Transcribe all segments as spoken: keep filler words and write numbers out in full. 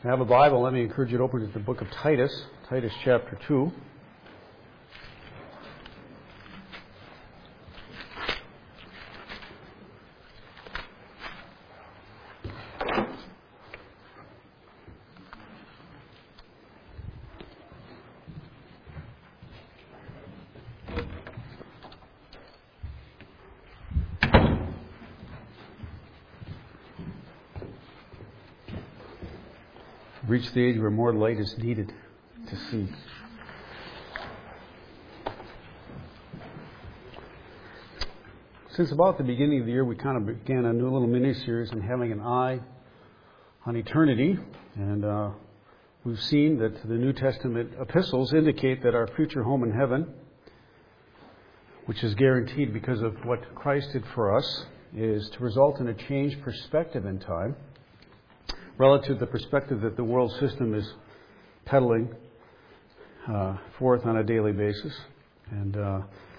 If you have a Bible, let me encourage you to open to the book of Titus, Titus chapter two. Reached the age where more light is needed to see. Since about the beginning of the year, we kind of began a new little mini-series on having an eye on eternity. And uh, we've seen that the New Testament epistles indicate that our future home in heaven, which is guaranteed because of what Christ did for us, is to result in a changed perspective in time, relative to the perspective that the world system is peddling uh, forth on a daily basis. And, uh,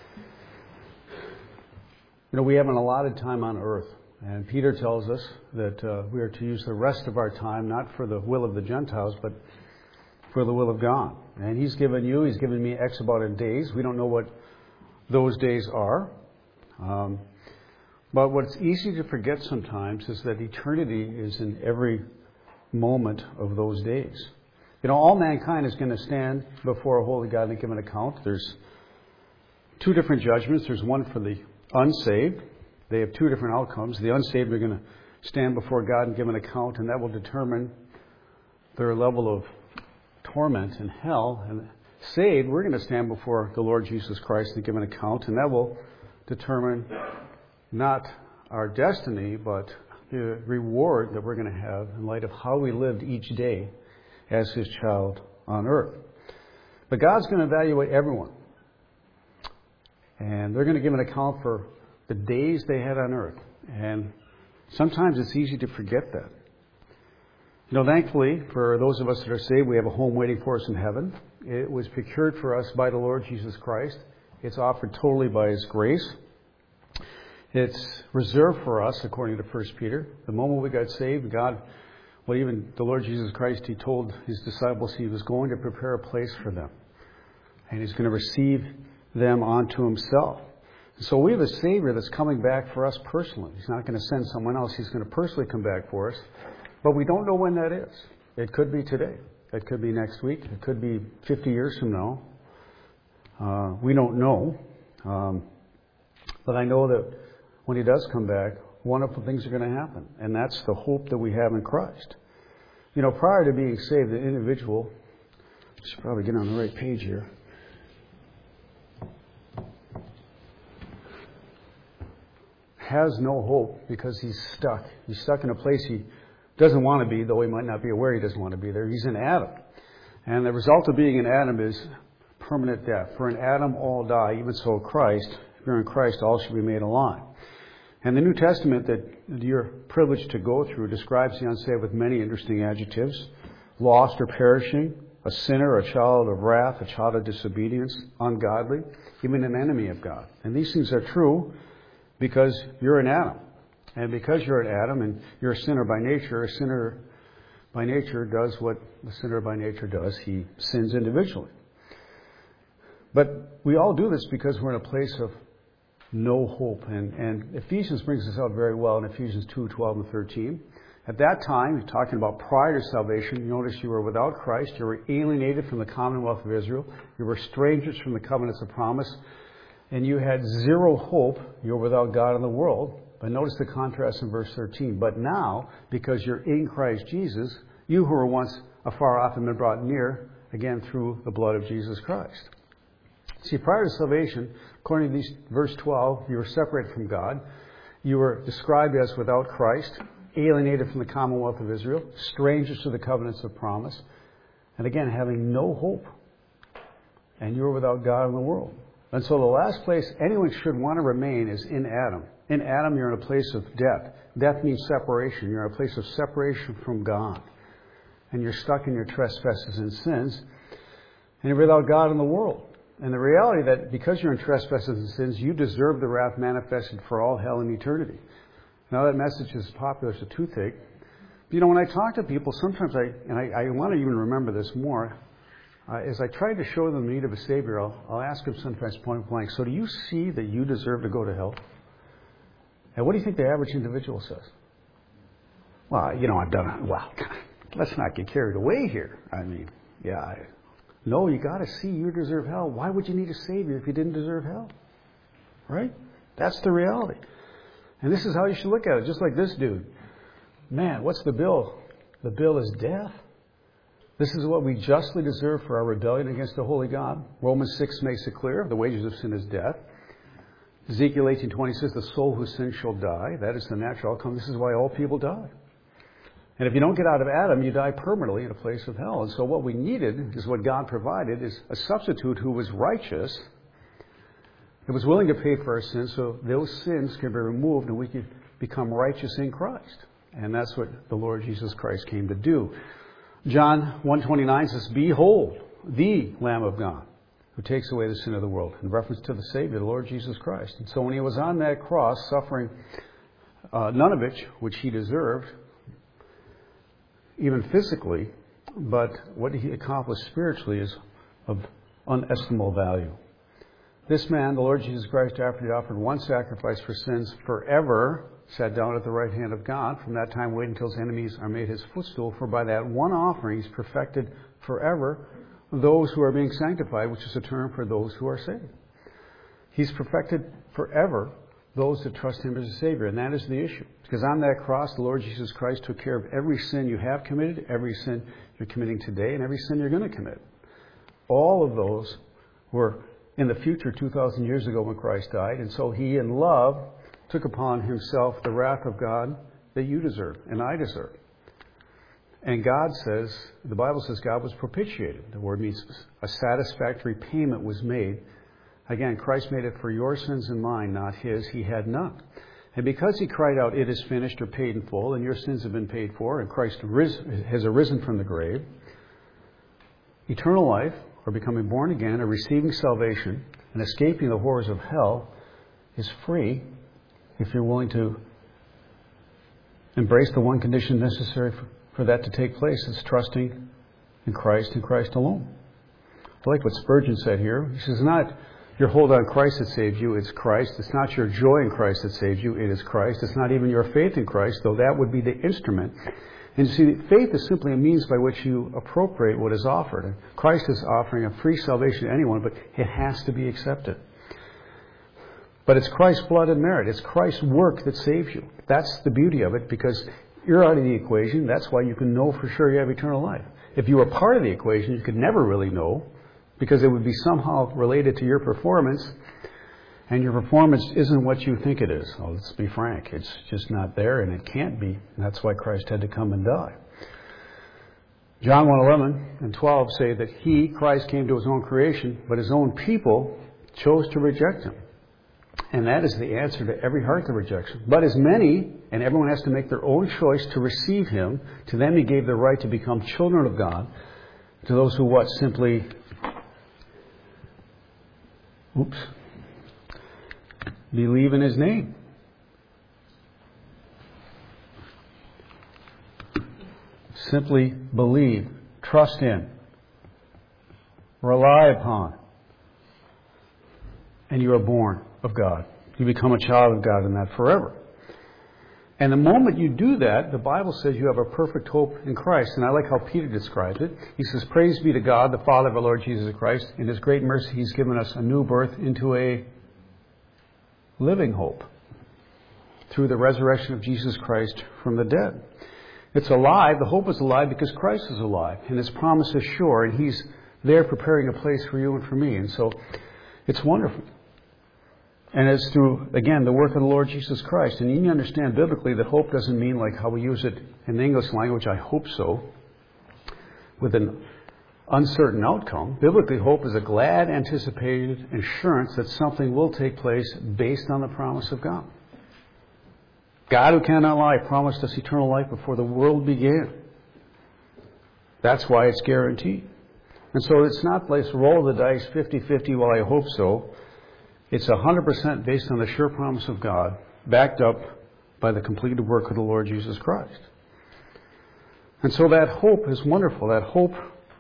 you know, we have an allotted time on earth. And Peter tells us that uh, we are to use the rest of our time, not for the will of the Gentiles, but for the will of God. And He's given you, He's given me X amount of days. We don't know what those days are. Um, but what's easy to forget sometimes is that eternity is in every moment of those days. You know, all mankind is going to stand before a holy God and give an account. There's two different judgments. There's one for the unsaved. They have two different outcomes. The unsaved are going to stand before God and give an account, and that will determine their level of torment in hell. And saved, we're going to stand before the Lord Jesus Christ and give an account, and that will determine not our destiny, but the reward that we're going to have in light of how we lived each day as His child on earth. But God's going to evaluate everyone. And they're going to give an account for the days they had on earth. And sometimes it's easy to forget that. You know, thankfully, for those of us that are saved, we have a home waiting for us in heaven. It was procured for us by the Lord Jesus Christ. It's offered totally by His grace. It's reserved for us, according to First Peter. The moment we got saved, God, well, even the Lord Jesus Christ, He told His disciples He was going to prepare a place for them. And He's going to receive them onto Himself. So we have a Savior that's coming back for us personally. He's not going to send someone else. He's going to personally come back for us. But we don't know when that is. It could be today. It could be next week. It could be fifty years from now. Uh, we don't know. Um, but I know that when He does come back, wonderful things are going to happen. And that's the hope that we have in Christ. You know, prior to being saved, the individual, I should probably get on the right page here, has no hope because he's stuck. He's stuck in a place he doesn't want to be, though he might not be aware he doesn't want to be there. He's in Adam. And the result of being in Adam is permanent death. For in Adam all die, even so Christ, if you're in Christ, all should be made alive. And the New Testament that you're privileged to go through describes the unsaved with many interesting adjectives. Lost or perishing, a sinner, a child of wrath, a child of disobedience, ungodly, even an enemy of God. And these things are true because you're in Adam. And because you're in Adam and you're a sinner by nature, a sinner by nature does what a sinner by nature does. He sins individually. But we all do this because we're in a place of no hope. And, and Ephesians brings this out very well in Ephesians two, twelve and thirteen. At that time, he's talking about prior to salvation, you notice you were without Christ, you were alienated from the commonwealth of Israel, you were strangers from the covenants of promise, and you had zero hope. You were without God in the world. But notice the contrast in verse thirteen. But now, because you're in Christ Jesus, you who were once afar off have been brought near, again through the blood of Jesus Christ. See, prior to salvation, according to these, verse twelve, you were separated from God. You were described as without Christ, alienated from the commonwealth of Israel, strangers to the covenants of promise, and again, having no hope. And you were without God in the world. And so the last place anyone should want to remain is in Adam. In Adam, you're in a place of death. Death means separation. You're in a place of separation from God. And you're stuck in your trespasses and sins. And you're without God in the world. And the reality that because you're in trespasses and sins, you deserve the wrath manifested for all hell and eternity. Now that message is popular as a toothache You know, when I talk to people, sometimes I, and I, I want to even remember this more, uh, as I try to show them the need of a Savior, I'll, I'll ask them sometimes point blank, so do you see that you deserve to go to hell? And what do you think the average individual says? Well, you know, I've done it. Well, let's not get carried away here. I mean, yeah. I, no, you got to see you deserve hell. Why would you need a Savior if you didn't deserve hell? Right? That's the reality. And this is how you should look at it, just like this dude. Man, what's the bill? The bill is death. This is what we justly deserve for our rebellion against the holy God. Romans six makes it clear. The wages of sin is death. Ezekiel eighteen twenty says, the soul who sins shall die. That is the natural outcome. This is why all people die. And if you don't get out of Adam, you die permanently in a place of hell. And so what we needed is what God provided, is a substitute who was righteous, who was willing to pay for our sins so those sins can be removed and we can become righteous in Christ. And that's what the Lord Jesus Christ came to do. John one twenty-nine says, behold, the Lamb of God, who takes away the sin of the world, in reference to the Savior, the Lord Jesus Christ. And so when he was on that cross, suffering uh, none of it, which he deserved, even physically, but what he accomplished spiritually is of unestimable value. This man, the Lord Jesus Christ, after he offered one sacrifice for sins forever, sat down at the right hand of God. From that time, wait until his enemies are made his footstool. For by that one offering, he's perfected forever those who are being sanctified, which is a term for those who are saved. He's perfected forever those that trust him as a Savior. And that is the issue. Because on that cross, the Lord Jesus Christ took care of every sin you have committed, every sin you're committing today, and every sin you're going to commit. All of those were in the future two thousand years ago when Christ died. And so he, in love, took upon himself the wrath of God that you deserve and I deserve. And God says, the Bible says God was propitiated. The word means a satisfactory payment was made. Again, Christ made it for your sins and mine, not his. He had none. And because he cried out, it is finished, or paid in full, and your sins have been paid for, and Christ has arisen from the grave, eternal life, or becoming born again, or receiving salvation, and escaping the horrors of hell is free if you're willing to embrace the one condition necessary for, for that to take place. It's trusting in Christ and Christ alone. I like what Spurgeon said here. He says, not your hold on Christ that saves you, it's Christ. It's not your joy in Christ that saves you, it is Christ. It's not even your faith in Christ, though that would be the instrument. And you see, faith is simply a means by which you appropriate what is offered. And Christ is offering a free salvation to anyone, but it has to be accepted. But it's Christ's blood and merit. It's Christ's work that saves you. That's the beauty of it, because you're out of the equation. That's why you can know for sure you have eternal life. If you were part of the equation, you could never really know, because it would be somehow related to your performance, and your performance isn't what you think it is. Well, let's be frank. It's just not there, and it can't be. And that's why Christ had to come and die. John one eleven and twelve say that he, Christ, came to his own creation, but his own people chose to reject him. And that is the answer to every heart that rejects him. But as many, and everyone has to make their own choice to receive him, to them he gave the right to become children of God, to those who what? Simply, oops, believe in his name. Simply believe, trust in, rely upon, and you are born of God. You become a child of God in that forever. And the moment you do that, the Bible says you have a perfect hope in Christ. And I like how Peter describes it. He says, praise be to God, the Father of our Lord Jesus Christ. In his great mercy, he's given us a new birth into a living hope through the resurrection of Jesus Christ from the dead. It's alive. The hope is alive because Christ is alive. And his promise is sure. And he's there preparing a place for you and for me. And so it's wonderful. And it's through, again, the work of the Lord Jesus Christ. And you need to understand biblically that hope doesn't mean like how we use it in the English language, I hope so, with an uncertain outcome. Biblically, hope is a glad, anticipated assurance that something will take place based on the promise of God. God, who cannot lie, promised us eternal life before the world began. That's why it's guaranteed. And so it's not let's roll the dice fifty-fifty, well, I hope so. It's one hundred percent based on the sure promise of God, backed up by the completed work of the Lord Jesus Christ. And so that hope is wonderful. That hope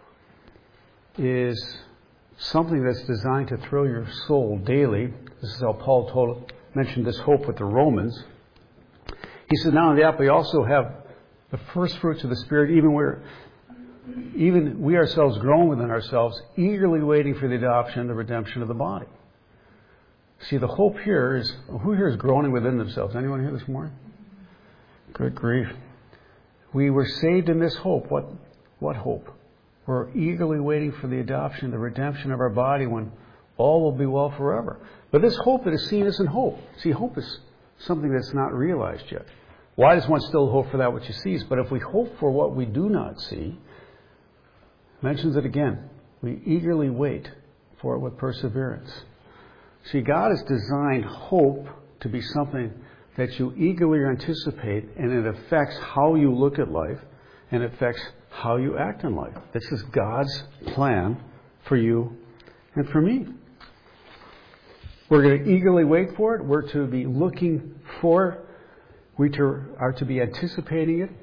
is something that's designed to thrill your soul daily. This is how Paul told, mentioned this hope with the Romans. He said, not only that, but we also have the first fruits of the Spirit, even where, even we ourselves groan within ourselves, eagerly waiting for the adoption, the redemption of the body. See, the hope here is, who here is groaning within themselves? Anyone here this morning? Good grief. We were saved in this hope. What, what hope? We're eagerly waiting for the adoption, the redemption of our body when all will be well forever. But this hope that is seen isn't hope. See, hope is something that's not realized yet. Why does one still hope for that which he sees? But if we hope for what we do not see, mentions it again, we eagerly wait for it with perseverance. See, God has designed hope to be something that you eagerly anticipate, and it affects how you look at life, and it affects how you act in life. This is God's plan for you and for me. We're going to eagerly wait for it. We're to be looking for it. We to, are to be anticipating it,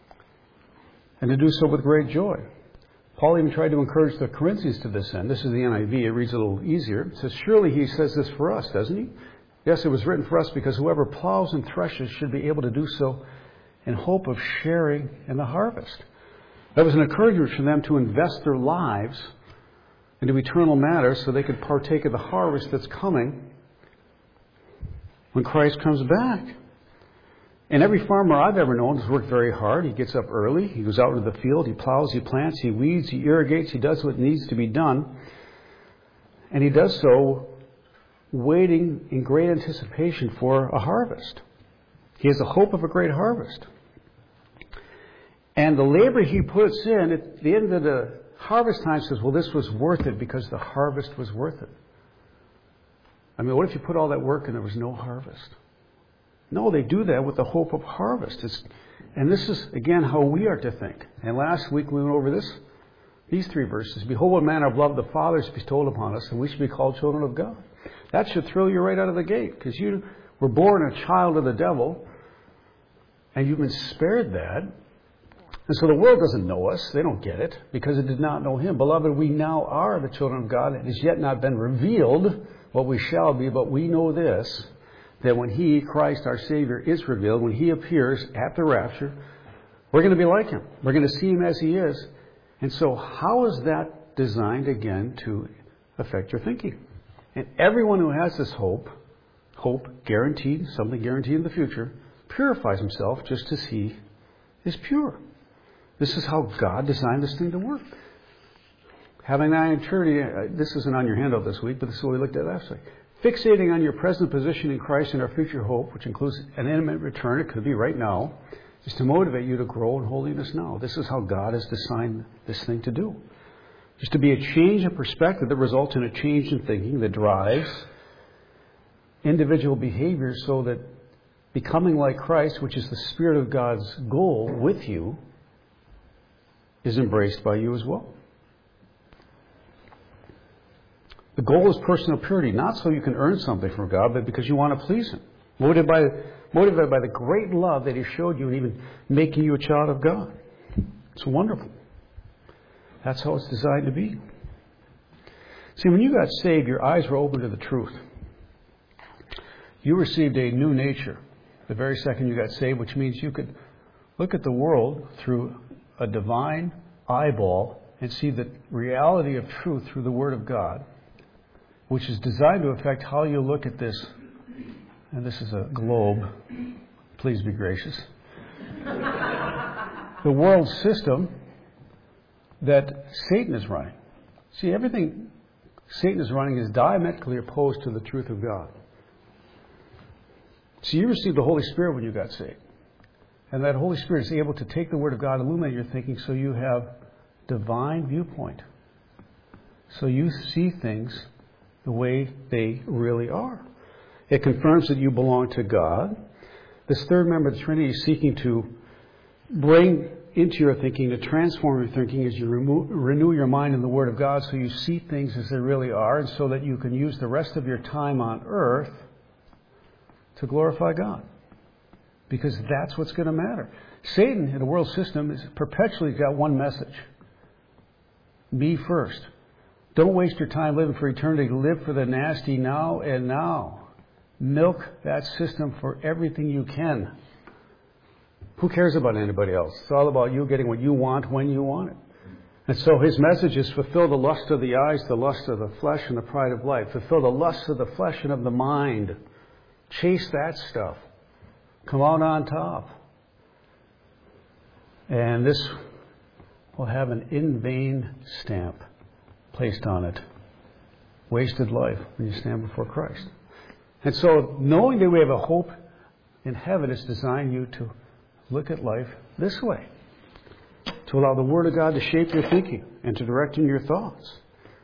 and to do so with great joy. Paul even tried to encourage the Corinthians to this end. This is the N I V. It reads a little easier. It says, surely he says this for us, doesn't he? Yes, it was written for us because whoever plows and threshes should be able to do so in hope of sharing in the harvest. That was an encouragement for them to invest their lives into eternal matters so they could partake of the harvest that's coming when Christ comes back. And every farmer I've ever known has worked very hard. He gets up early. He goes out into the field. He plows, he plants, he weeds, he irrigates. He does what needs to be done. And he does so waiting in great anticipation for a harvest. He has a hope of a great harvest. And the labor he puts in at the end of the harvest time says, well, this was worth it because the harvest was worth it. I mean, what if you put all that work and there was no harvest? No, they do that with the hope of harvest. It's, and this is, again, how we are to think. And last week we went over this, these three verses. Behold, what manner of love the Father has bestowed upon us, and we should be called children of God. That should thrill you right out of the gate, because you were born a child of the devil, and you've been spared that. And so the world doesn't know us. They don't get it, because it did not know Him. Beloved, we now are the children of God. It has yet not been revealed what we shall be, but we know this, that when He, Christ our Savior, is revealed, when He appears at the rapture, we're going to be like Him. We're going to see Him as He is. And so how is that designed, again, to affect your thinking? And everyone who has this hope, hope guaranteed, something guaranteed in the future, purifies himself just as He is pure. This is how God designed this thing to work. Having that eternity, this isn't on your handout this week, but this is what we looked at last week. Fixating on your present position in Christ and our future hope, which includes an imminent return, it could be right now, is to motivate you to grow in holiness now. This is how God has designed this thing to do. Just to be a change in perspective that results in a change in thinking that drives individual behavior so that becoming like Christ, which is the Spirit of God's goal with you, is embraced by you as well. The goal is personal purity, not so you can earn something from God, but because you want to please Him. Motivated by, motivated by the great love that He showed you and even making you a child of God. It's wonderful. That's how it's designed to be. See, when you got saved, your eyes were open to the truth. You received a new nature the very second you got saved, which means you could look at the world through a divine eyeball and see the reality of truth through the Word of God, which is designed to affect how you look at this. And this is a globe. Please be gracious. The world system that Satan is running. See, everything Satan is running is diametrically opposed to the truth of God. See, you received the Holy Spirit when you got saved. And that Holy Spirit is able to take the Word of God, illuminate your thinking so you have divine viewpoint. So you see things the way they really are. It confirms that you belong to God. This third member of the Trinity is seeking to bring into your thinking, to transform your thinking as you remove, renew your mind in the Word of God so you see things as they really are, and so that you can use the rest of your time on earth to glorify God. Because that's what's going to matter. Satan in the world system is perpetually got one message. Me first. Don't waste your time living for eternity. Live for the nasty now and now. Milk that system for everything you can. Who cares about anybody else? It's all about you getting what you want when you want it. And so his message is fulfill the lust of the eyes, the lust of the flesh, and the pride of life. Fulfill the lust of the flesh and of the mind. Chase that stuff. Come out on top. And this will have an in vain stamp placed on it. Wasted life when you stand before Christ. And so knowing that we have a hope in heaven is designed you to look at life this way. To allow the Word of God to shape your thinking and to direct in your thoughts.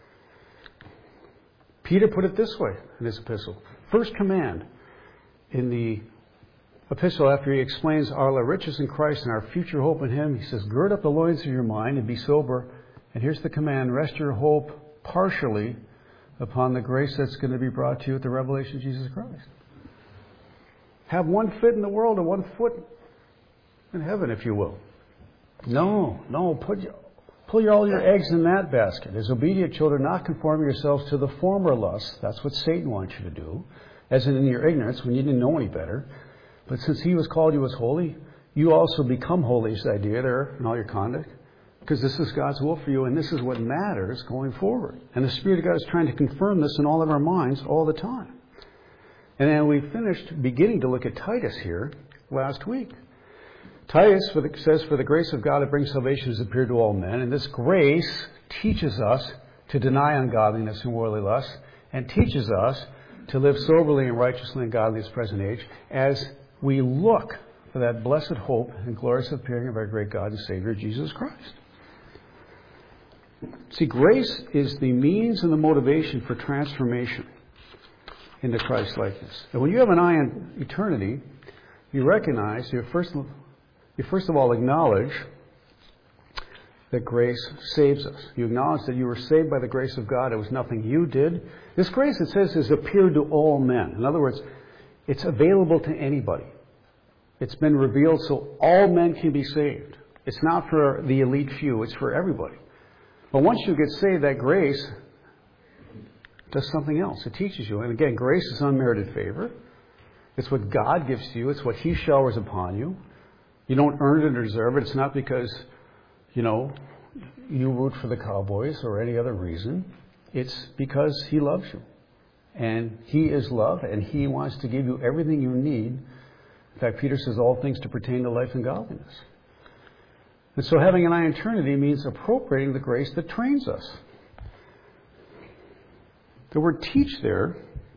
Peter put it this way in his epistle. First command in the epistle, after he explains our riches in Christ and our future hope in Him, he says, gird up the loins of your mind and be sober. And here's the command, rest your hope partially upon the grace that's going to be brought to you at the revelation of Jesus Christ. Have one foot in the world and one foot in heaven, if you will. No, no, put your, pull your, all your eggs in that basket. As obedient children, not conform yourselves to the former lusts. That's what Satan wants you to do. As in your ignorance, when you didn't know any better. But since He was called you as holy, you also become holy, is the idea there in all your conduct. Because this is God's will for you, and this is what matters going forward. And the Spirit of God is trying to confirm this in all of our minds all the time. And then we finished beginning to look at Titus here last week. Titus for the, says, for the grace of God that brings salvation has appeared to all men. And this grace teaches us to deny ungodliness and worldly lust, and teaches us to live soberly and righteously in godliness present age, as we look for that blessed hope and glorious appearing of our great God and Savior, Jesus Christ. See, grace is the means and the motivation for transformation into Christ-likeness. And when you have an eye on eternity, you recognize, you first, you first of all acknowledge that grace saves us. You acknowledge that you were saved by the grace of God. It was nothing you did. This grace, it says, has appeared to all men. In other words, it's available to anybody. It's been revealed so all men can be saved. It's not for the elite few. It's for everybody. But once you get saved, that grace does something else. It teaches you. And again, grace is unmerited favor. It's what God gives to you. It's what He showers upon you. You don't earn it or deserve it. It's not because, you know, you root for the Cowboys or any other reason. It's because He loves you. And He is love, and He wants to give you everything you need. In fact, Peter says all things to pertain to life and godliness. And so having an eye on eternity means appropriating the grace that trains us. The word teach there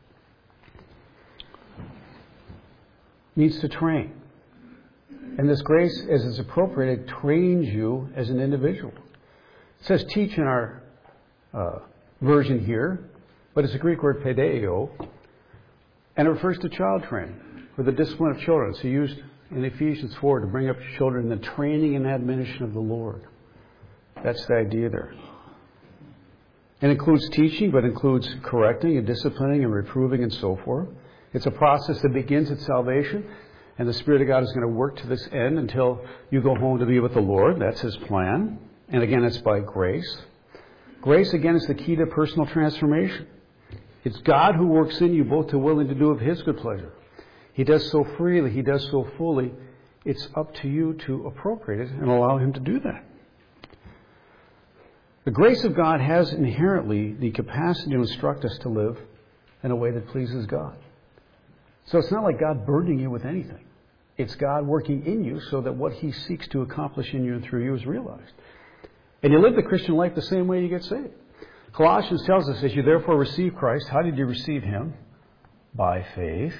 means to train. And this grace, as it's appropriated, trains you as an individual. It says teach in our uh, version here, but it's a Greek word pedeo, and it refers to child training, or the discipline of children. It's used in Ephesians four to bring up children in the training and admonition of the Lord. That's the idea there. It includes teaching, but includes correcting and disciplining and reproving and so forth. It's a process that begins at salvation, and the Spirit of God is going to work to this end until you go home to be with the Lord. That's His plan. And again, it's by grace. Grace, again, is the key to personal transformation. It's God who works in you both to will and to do of His good pleasure. He does so freely. He does so fully. It's up to you to appropriate it and allow Him to do that. The grace of God has inherently the capacity to instruct us to live in a way that pleases God. So it's not like God burdening you with anything. It's God working in you so that what He seeks to accomplish in you and through you is realized. And you live the Christian life the same way you get saved. Colossians tells us, as you therefore receive Christ, how did you receive Him? By faith.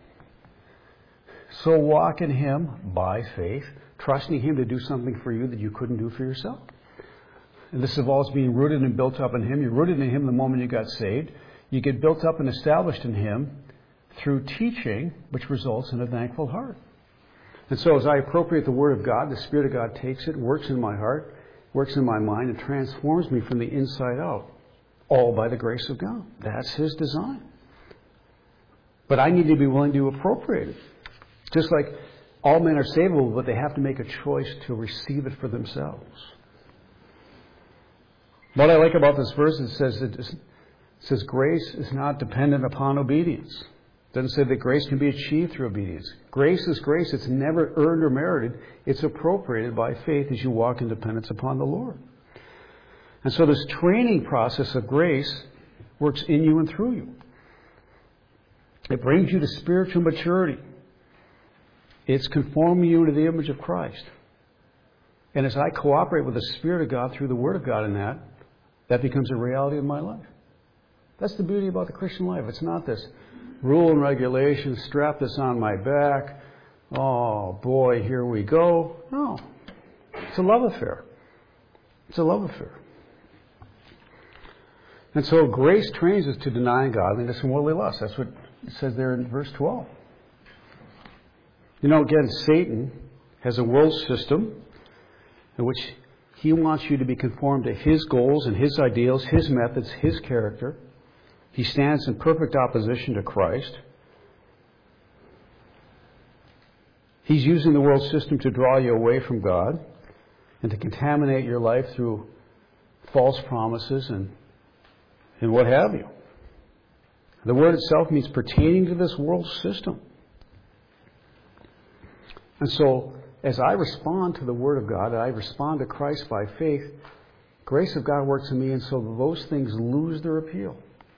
So walk in Him by faith, trusting Him to do something for you that you couldn't do for yourself. And this involves being rooted and built up in Him. You're rooted in Him the moment you got saved. You get built up and established in Him through teaching, which results in a thankful heart. And so as I appropriate the Word of God, the Spirit of God takes it, works in my heart, works in my mind, and transforms me from the inside out, all by the grace of God. That's His design. But I need to be willing to appropriate it. Just like all men are savable, but they have to make a choice to receive it for themselves. What I like about this verse, it says it, is, it says grace is not dependent upon obedience. It doesn't say that grace can be achieved through obedience. Grace is grace. It's never earned or merited. It's appropriated by faith as you walk in dependence upon the Lord. And so this training process of grace works in you and through you. It brings you to spiritual maturity. It's conforming you to the image of Christ. And as I cooperate with the Spirit of God through the Word of God in that, that becomes a reality of my life. That's the beauty about the Christian life. It's not this rule and regulation, strap this on my back. Oh boy, here we go. No. It's a love affair. It's a love affair. And so grace trains us to deny ungodliness and worldly lust. That's what it says there in verse twelve. You know, again, Satan has a world system in which he wants you to be conformed to his goals and his ideals, his methods, his character. He stands in perfect opposition to Christ. He's using the world system to draw you away from God and to contaminate your life through false promises and, and what have you. The word itself means pertaining to this world system. And so, as I respond to the Word of God, I respond to Christ by faith, grace of God works in me, and so those things lose their appeal.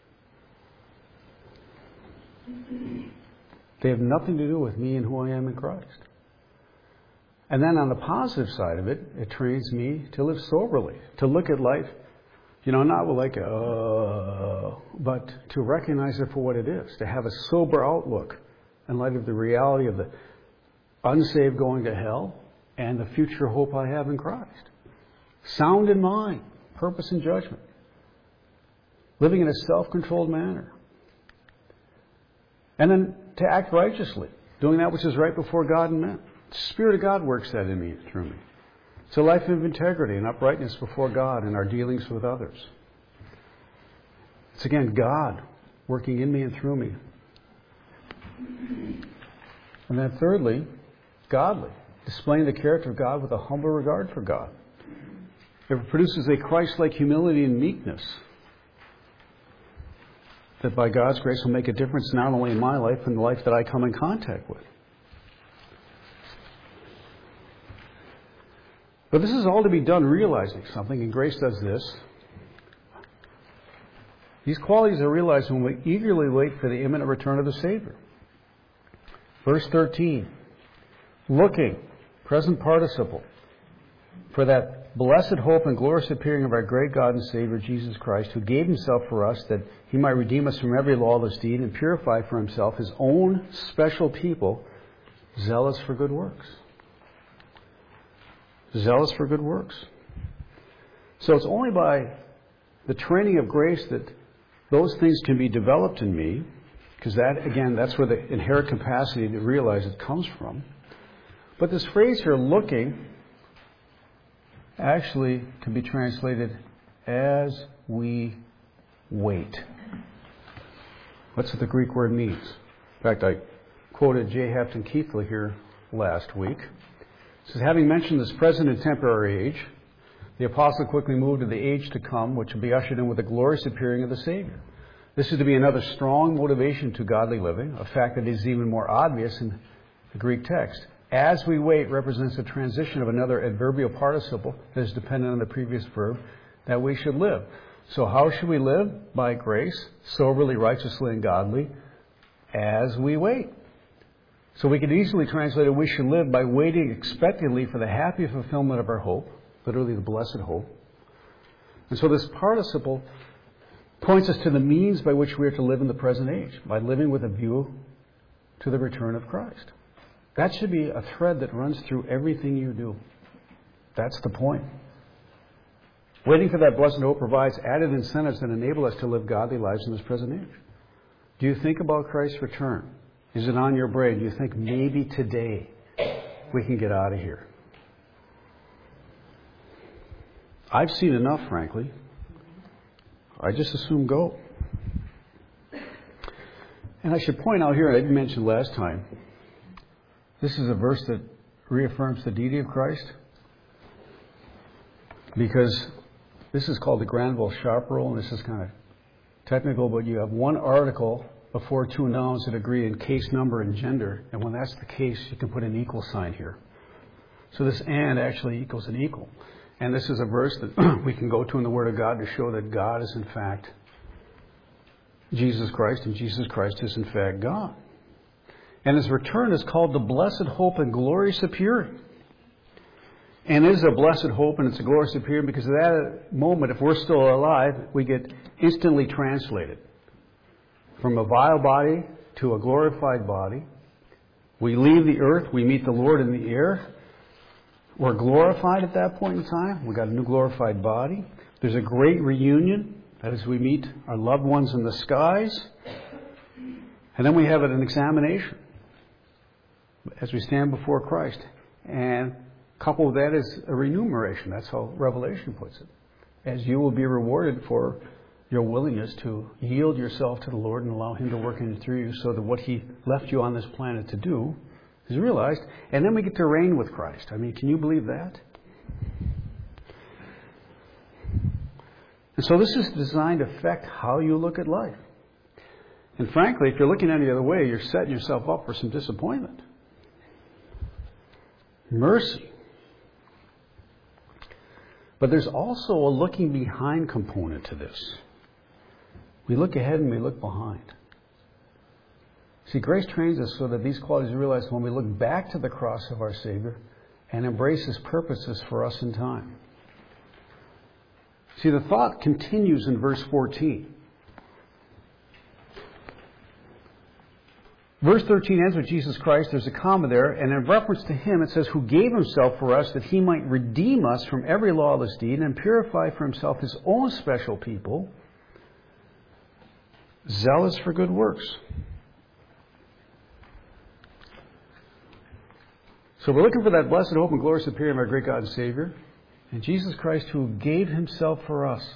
They have nothing to do with me and who I am in Christ. And then on the positive side of it, it trains me to live soberly, to look at life, you know, not with like, uh, but to recognize it for what it is, to have a sober outlook in light of the reality of the unsaved going to hell and the future hope I have in Christ. Sound in mind, purpose and judgment. Living in a self-controlled manner. And then to act righteously, doing that which is right before God and men. The Spirit of God works that in me, through me. It's a life of integrity and uprightness before God in our dealings with others. It's again God working in me and through me. And then thirdly, godly, displaying the character of God with a humble regard for God. It produces a Christ-like humility and meekness that by God's grace will make a difference not only in my life, but in the life that I come in contact with. But this is all to be done realizing something, and grace does this. These qualities are realized when we eagerly wait for the imminent return of the Savior. Verse thirteen, looking, present participle, for that blessed hope and glorious appearing of our great God and Savior, Jesus Christ, who gave himself for us that he might redeem us from every lawless deed and purify for himself his own special people, zealous for good works. Zealous for good works. So it's only by the training of grace that those things can be developed in me, because that, again, that's where the inherent capacity to realize it comes from. But this phrase here, looking, actually can be translated as we wait. That's what the Greek word means. In fact, I quoted J. Hampton Keithley here last week. It says, having mentioned this present and temporary age, the apostle quickly moved to the age to come, which will be ushered in with the glorious appearing of the Savior. This is to be another strong motivation to godly living, a fact that is even more obvious in the Greek text. As we wait represents a transition of another adverbial participle that is dependent on the previous verb, that we should live. So how should we live? By grace, soberly, righteously, and godly, as we wait. So we could easily translate it, we should live by waiting expectantly for the happy fulfillment of our hope, literally the blessed hope. And so this participle points us to the means by which we are to live in the present age, by living with a view to the return of Christ. That should be a thread that runs through everything you do. That's the point. Waiting for that blessed hope provides added incentives that enable us to live godly lives in this present age. Do you think about Christ's return? Is it on your brain? Do you think maybe today we can get out of here? I've seen enough, frankly. I just assume go. And I should point out here, I didn't mention last time, This is a verse that reaffirms the deity of Christ, because this is called the Granville-Sharp rule, and this is kind of technical, but you have one article before two nouns that agree in case, number, and gender, and when that's the case, you can put an equal sign here. So this and actually equals an equal. And this is a verse that we can go to in the Word of God to show that God is in fact Jesus Christ, and Jesus Christ is in fact God. And His return is called the blessed hope and glorious appearing. And it is a blessed hope and it's a glorious appearing because at that moment, if we're still alive, we get instantly translated from a vile body to a glorified body. We leave the earth, we meet the Lord in the air. We're glorified at that point in time. We've got a new glorified body. There's a great reunion. That is, we meet our loved ones in the skies. And then we have an examination as we stand before Christ. And coupled with that is a remuneration. That's how Revelation puts it. As you will be rewarded for your willingness to yield yourself to the Lord and allow Him to work in and through you so that what He left you on this planet to do is realized. And then we get to reign with Christ. I mean, can you believe that? And so this is designed to affect how you look at life. And frankly, if you're looking any other way, you're setting yourself up for some disappointment. Mercy. But there's also a looking behind component to this. We look ahead and we look behind. See, grace trains us so that these qualities are realized when we look back to the cross of our Savior and embrace His purposes for us in time. See, the thought continues in verse fourteen. Verse thirteen ends with Jesus Christ. There's a comma there, and in reference to Him it says, who gave Himself for us that He might redeem us from every lawless deed and purify for Himself His own special people, zealous for good works. So we're looking for that blessed hope and glorious appearing of our great God and Savior, and Jesus Christ who gave Himself for us.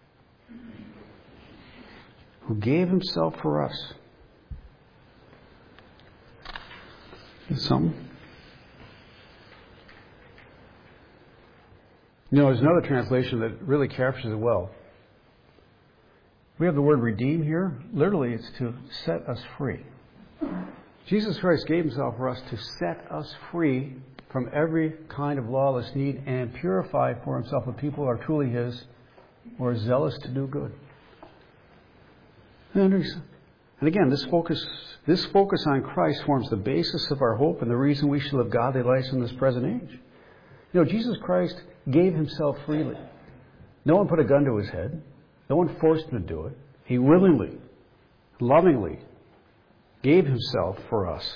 Who gave Himself for us. Something. You know, there's another translation that really captures it well. We have the word redeem here. Literally, it's to set us free. Jesus Christ gave Himself for us to set us free from every kind of lawless need and purify for Himself the people who are truly His, who are zealous to do good. And again, this focus, this focus on Christ forms the basis of our hope and the reason we should live godly lives in this present age. You know, Jesus Christ gave Himself freely. No one put a gun to His head. No one forced Him to do it. He willingly, lovingly gave Himself for us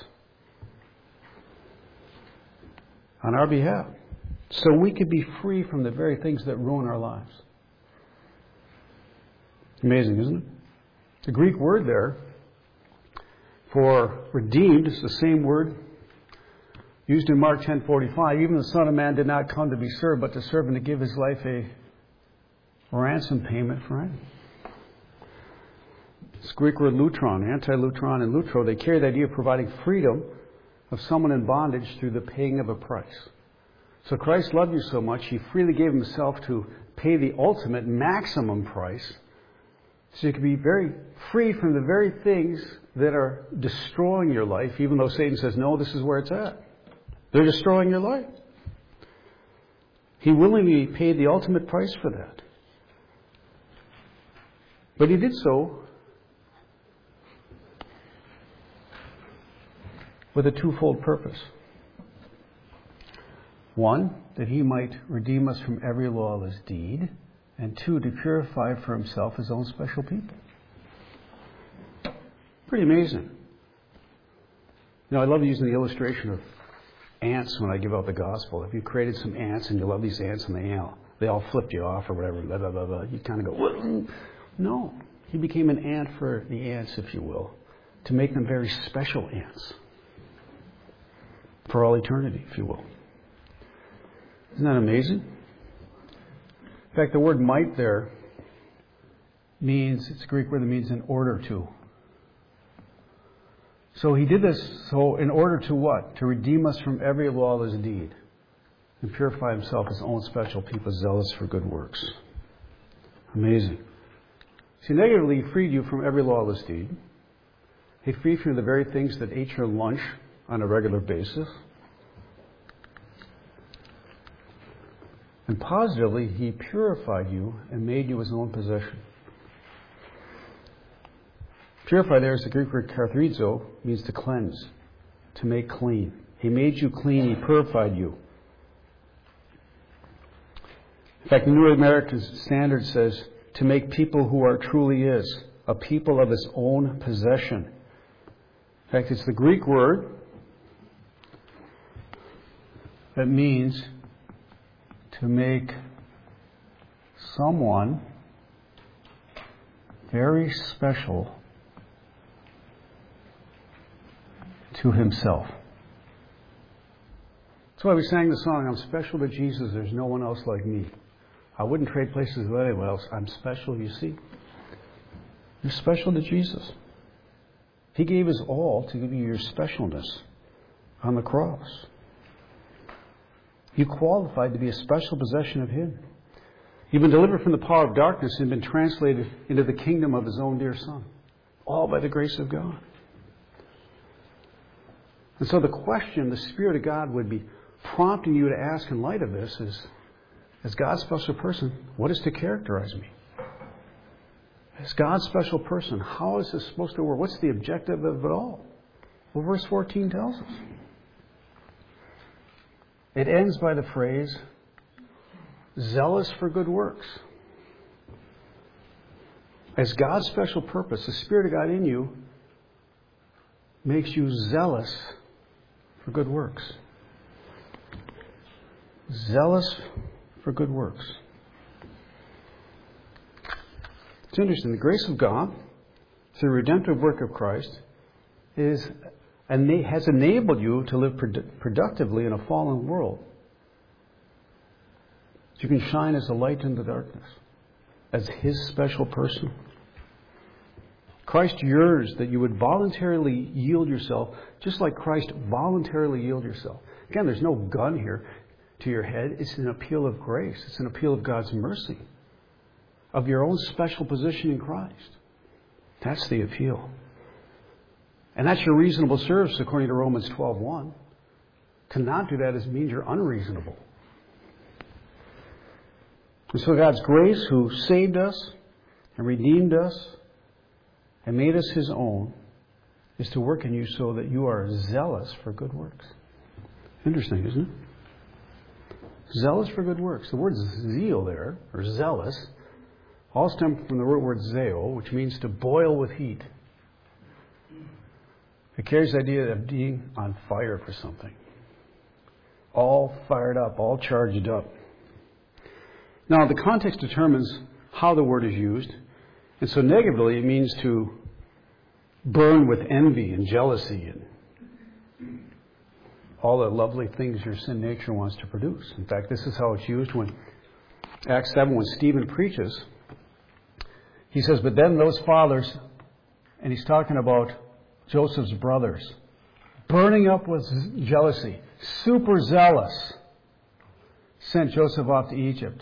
on our behalf so we could be free from the very things that ruin our lives. Amazing, isn't it? The Greek word there for redeemed is the same word used in Mark ten forty-five. Even the Son of Man did not come to be served, but to serve and to give His life a ransom payment for it. This Greek word lutron, anti-lutron and lutro, they carry the idea of providing freedom of someone in bondage through the paying of a price. So Christ loved you so much, He freely gave Himself to pay the ultimate maximum price so you can be very free from the very things that are destroying your life, even though Satan says, no, this is where it's at. They're destroying your life. He willingly paid the ultimate price for that. But He did so with a twofold purpose. One, that He might redeem us from every lawless deed. And two, to purify for Himself His own special people. Pretty amazing. You know, I love using the illustration of ants when I give out the gospel. If you created some ants and you love these ants and they all, they all flipped you off or whatever, blah, blah, blah, blah, you kind of go, what? No. He became an ant for the ants, if you will, to make them very special ants. For all eternity, if you will. Isn't that amazing? In fact, the word might there means, it's a Greek word that means in order to. So he did this so in order to what? To redeem us from every lawless deed and purify himself his own special people, zealous for good works. Amazing. See, negatively, he freed you from every lawless deed. He freed you from the very things that ate your lunch on a regular basis. And positively, he purified you and made you his own possession. Purify there is the Greek word katharizo, means to cleanse, to make clean. He made you clean, he purified you. In fact, the New American Standard says, to make people who are truly his, a people of his own possession. In fact, it's the Greek word that means to make someone very special to himself. That's why we sang the song, I'm special to Jesus, there's no one else like me. I wouldn't trade places with anyone else. I'm special, you see. You're special to Jesus. He gave his all to give you your specialness on the cross. You qualified to be a special possession of him. You've been delivered from the power of darkness and been translated into the kingdom of his own dear Son. All by the grace of God. And so the question the Spirit of God would be prompting you to ask in light of this is, as God's special person, what is to characterize me? As God's special person, how is this supposed to work? What's the objective of it all? Well, verse fourteen tells us. It ends by the phrase, zealous for good works. As God's special purpose, the Spirit of God in you makes you zealous for good works. Zealous for good works. It's interesting. The grace of God, through the redemptive work of Christ, is and has enabled you to live produ- productively in a fallen world. So you can shine as a light in the darkness, as his special person. Christ yearns that you would voluntarily yield yourself, just like Christ voluntarily yielded yourself. Again, there's no gun here to your head. It's an appeal of grace. It's an appeal of God's mercy, of your own special position in Christ. That's the appeal. And that's your reasonable service, according to Romans twelve one. To not do that is means you're unreasonable. And so God's grace, who saved us and redeemed us and made us his own, is to work in you so that you are zealous for good works. Interesting, isn't it? Zealous for good works. The word zeal there, or zealous, all stem from the root word zeo, which means to boil with heat. It carries the idea of being on fire for something. All fired up, all charged up. Now, the context determines how the word is used. And so negatively, it means to burn with envy and jealousy and all the lovely things your sin nature wants to produce. In fact, this is how it's used when Acts seven, when Stephen preaches. He says, but then those fathers, and he's talking about Joseph's brothers, burning up with jealousy, super zealous, sent Joseph off to Egypt.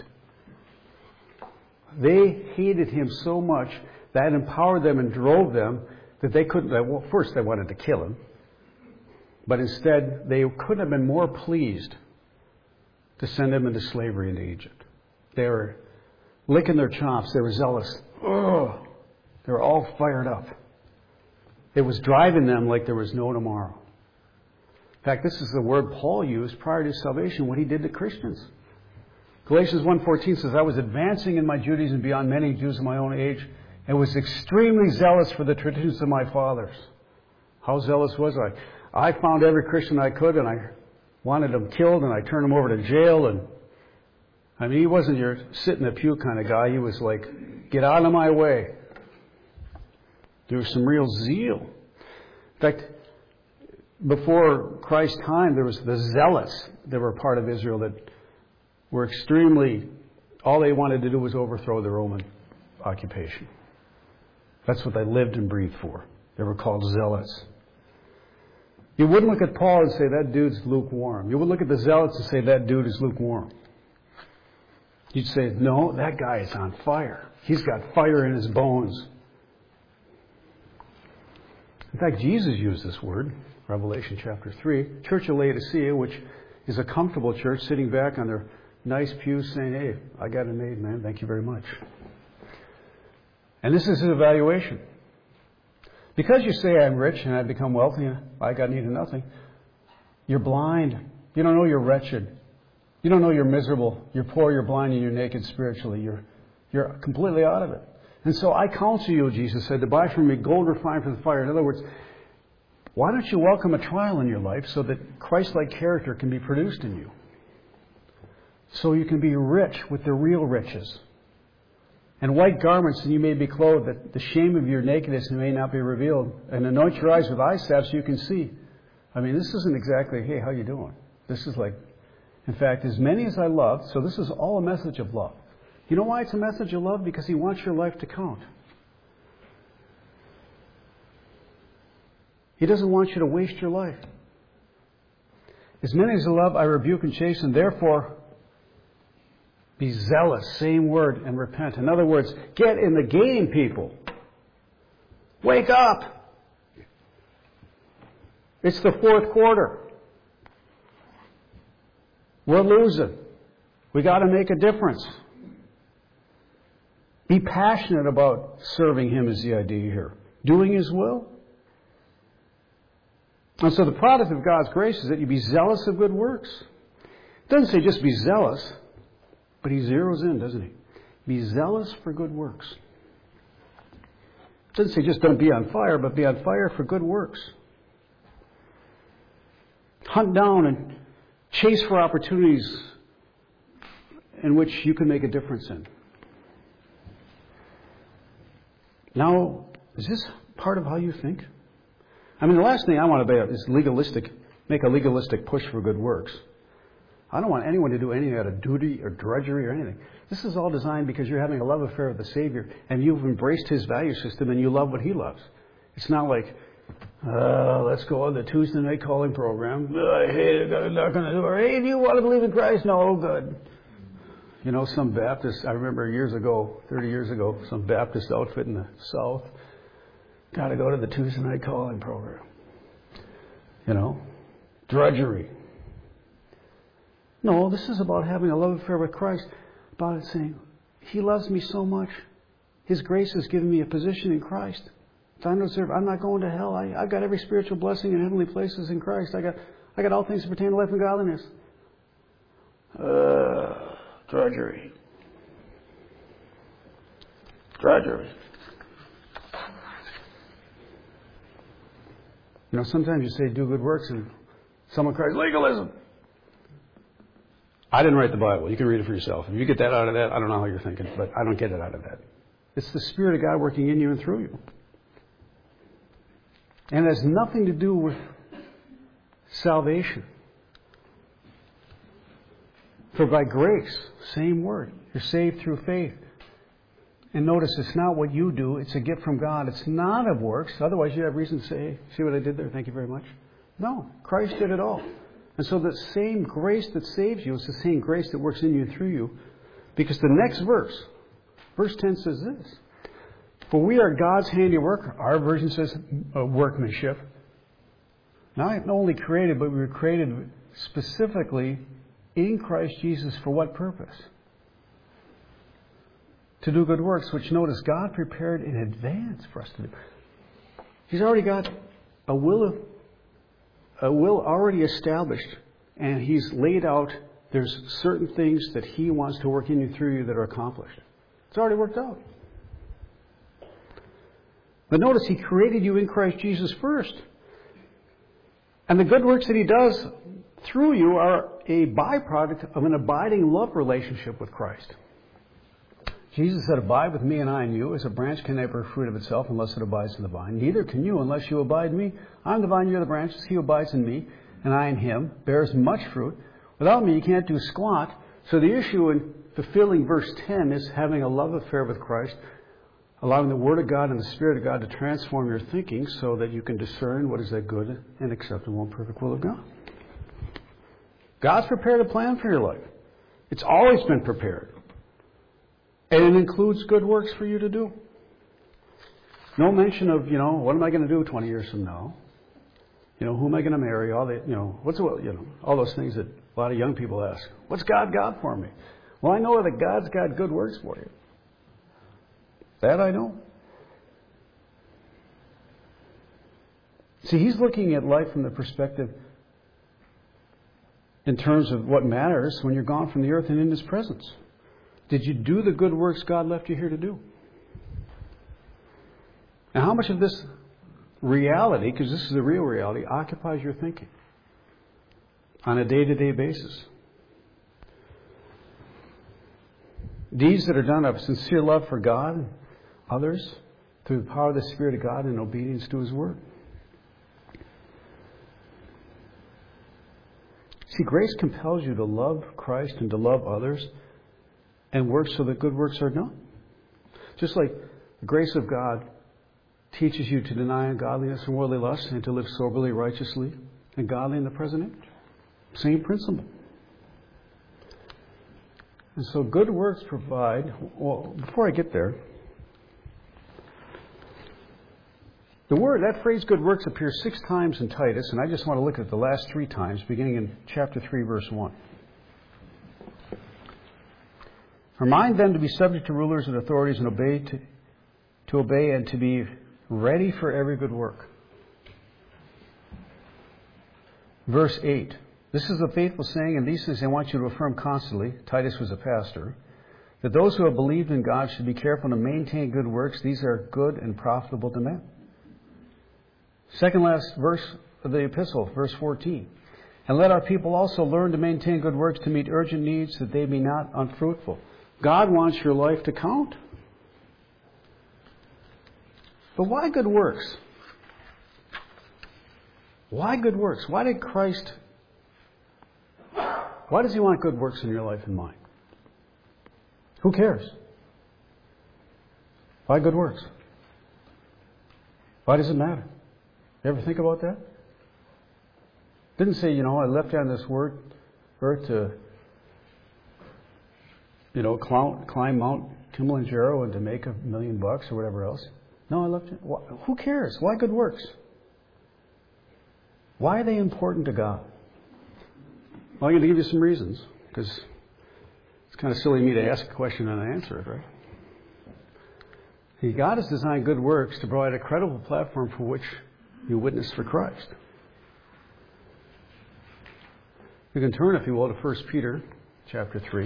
They hated him so much that empowered them and drove them that they couldn't, well, first they wanted to kill him, but instead they couldn't have been more pleased to send him into slavery into Egypt. They were licking their chops. They were zealous. Ugh. They were all fired up. It was driving them like there was no tomorrow. In fact, this is the word Paul used prior to salvation, what he did to Christians. Galatians one fourteen says, I was advancing in my Judaism beyond many Jews of my own age and was extremely zealous for the traditions of my fathers. How zealous was I? I found every Christian I could and I wanted them killed and I turned them over to jail. And I mean, he wasn't your sit in the pew kind of guy. He was like, get out of my way. There was some real zeal. In fact, before Christ's time, there was the zealots that were part of Israel that were extremely, all they wanted to do was overthrow the Roman occupation. That's what they lived and breathed for. They were called zealots. You wouldn't look at Paul and say, that dude's lukewarm. You would look at the zealots and say, that dude is lukewarm. You'd say, no, that guy is on fire. He's got fire in his bones. In fact, Jesus used this word, Revelation chapter three. Church of Laodicea, which is a comfortable church, sitting back on their nice pews saying, hey, I got an aid, man. Thank you very much. And this is his evaluation. Because you say I'm rich and I've become wealthy and I got needed nothing, you're blind. You don't know you're wretched. You don't know you're miserable. You're poor, you're blind, and you're naked spiritually. You're, you're completely out of it. And so I counsel you, Jesus said, to buy from me gold refined from the fire. In other words, why don't you welcome a trial in your life so that Christ-like character can be produced in you? So you can be rich with the real riches. And white garments, and you may be clothed, that the shame of your nakedness may not be revealed. And anoint your eyes with eye salve so you can see. I mean, this isn't exactly, hey, how you doing? This is like, in fact, as many as I love, so this is all a message of love. You know why it's a message of love? Because He wants your life to count. He doesn't want you to waste your life. As many as I love, I rebuke and chasten. Therefore, be zealous, same word, and repent. In other words, get in the game, people. Wake up. It's the fourth quarter. We're losing. We got to make a difference. Be passionate about serving Him is the idea here. Doing His will. And so the product of God's grace is that you be zealous of good works. It doesn't say just be zealous, but He zeroes in, doesn't He? Be zealous for good works. It doesn't say just don't be on fire, but be on fire for good works. Hunt down and chase for opportunities in which you can make a difference in. Now, is this part of how you think? I mean, the last thing I want to be is legalistic, make a legalistic push for good works. I don't want anyone to do anything out of duty or drudgery or anything. This is all designed because you're having a love affair with the Savior and you've embraced His value system and you love what He loves. It's not like, uh, let's go on the Tuesday night calling program. I hate it. I'm not going to do it. Hey, do you want to believe in Christ? No, good. You know, some Baptist, I remember years ago, thirty years ago, some Baptist outfit in the South. Got to go to the Tuesday night calling program. You know, drudgery. No, this is about having a love affair with Christ. About it saying, He loves me so much. His grace has given me a position in Christ. If I'm, serve, I'm not going to hell. I, I've got every spiritual blessing in heavenly places in Christ. I got, I got all things that pertain to life and godliness. Uh, drudgery. Drudgery. You know, sometimes you say do good works and someone cries, legalism. I didn't write the Bible. You can read it for yourself. If you get that out of that, I don't know how you're thinking, but I don't get it out of that. It's the Spirit of God working in you and through you. And it has nothing to do with salvation. For by grace, same word, you're saved through faith. And notice, it's not what you do. It's a gift from God. It's not of works. Otherwise, you have reason to say, hey, see what I did there? Thank you very much. No, Christ did it all. And so the same grace that saves you is the same grace that works in you and through you. Because the next verse, verse ten says this. For we are God's handiwork. Our version says uh, workmanship. Not only created, but we were created specifically in Christ Jesus for what purpose? To do good works, which notice God prepared in advance for us to do. He's already got a will of, a will already established, and He's laid out. There's certain things that He wants to work in you through you that are accomplished. It's already worked out. But notice He created you in Christ Jesus first, and the good works that He does through you are a byproduct of an abiding love relationship with Christ. Jesus said, abide with me and I in you, as a branch can never bear fruit of itself unless it abides in the vine. Neither can you unless you abide in me. I'm the vine, you're the branches. He who abides in me, and I in him, bears much fruit. Without me, you can't do squat. So the issue in fulfilling verse ten is having a love affair with Christ, allowing the Word of God and the Spirit of God to transform your thinking so that you can discern what is that good and acceptable and perfect will of God. God's prepared a plan for your life. It's always been prepared. And it includes good works for you to do. No mention of, you know, what am I going to do twenty years from now? You know, who am I going to marry? All the, you know, what's, you know, all those things that a lot of young people ask. What's God got for me? Well, I know that God's got good works for you. That I know. See, He's looking at life from the perspective in terms of what matters when you're gone from the earth and in His presence. Did you do the good works God left you here to do? Now, how much of this reality, because this is the real reality, occupies your thinking on a day-to-day basis? Deeds that are done out of sincere love for God and others through the power of the Spirit of God and obedience to His Word. See, grace compels you to love Christ and to love others and work so that good works are done. Just like the grace of God teaches you to deny ungodliness and worldly lust and to live soberly, righteously, and godly in the present age. Same principle. And so good works provide, well, before I get there, the word, that phrase good works appears six times in Titus, and I just want to look at the last three times, beginning in chapter three, verse one. Remind them to be subject to rulers and authorities and obey to, to obey and to be ready for every good work. Verse eight. This is a faithful saying, and these things I want you to affirm constantly. Titus was a pastor. That those who have believed in God should be careful to maintain good works. These are good and profitable to men. Second last verse of the epistle, verse fourteen. And let our people also learn to maintain good works to meet urgent needs, that they be not unfruitful. God wants your life to count. But why good works? Why good works? Why did Christ... Why does He want good works in your life and mine? Who cares? Why good works? Why does it matter? You ever think about that? Didn't say, you know, I left you on this word, earth to, you know, climb, climb Mount Kilimanjaro and to make a million bucks or whatever else. No, I left you. Why, who cares? Why good works? Why are they important to God? Well, I'm going to give you some reasons, because it's kind of silly of me to ask a question and answer it, right? See, God has designed good works to provide a credible platform for which you witness for Christ. You can turn, if you will, to First Peter chapter three.